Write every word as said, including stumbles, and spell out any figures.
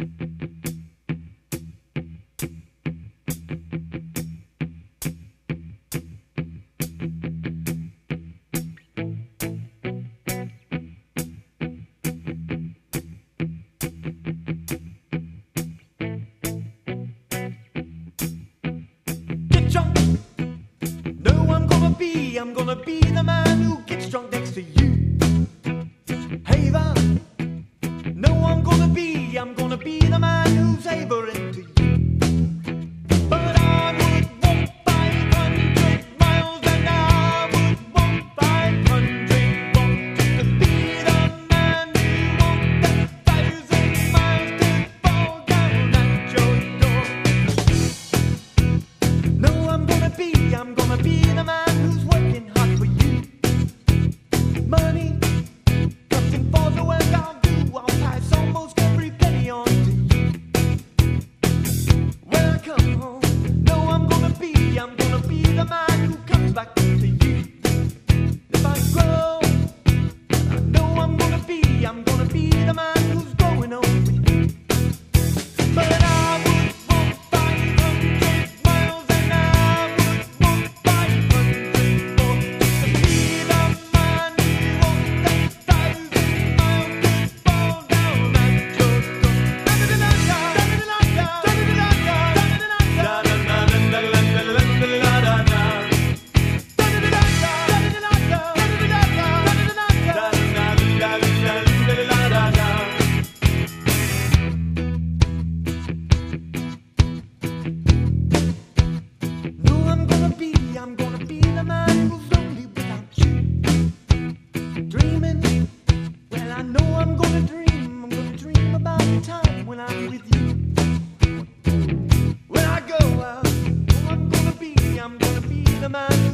I'm gonna be the man who gets drunk next to you. Hey there. No, I'm gonna be, I'm gonna be the man who's able into you. But I would walk five hundred miles and I would walk five hundred more to be the man who walked a thousand miles to fall down at your door. No, I'm gonna be, I'm gonna be the man who's working hard for you. Money, nothing for the work I'll do. I'll pass almost every penny on to you. When I come home, no, I'm gonna be, I'm gonna be the man who comes back to you. If I grow, I know I'm gonna be, I'm gonna be the man who's growing old with you. But I would walk five hundred miles and I would walk five hundred more to be the man who walked a thousand miles to fall down at your door. No, I'm gonna be, I'm gonna be the man who's lonely without you. Dreaming, well I know I'm gonna dream, I'm gonna dream about the time when I'm with you. When I go out, oh, I'm gonna be, I'm gonna be the man who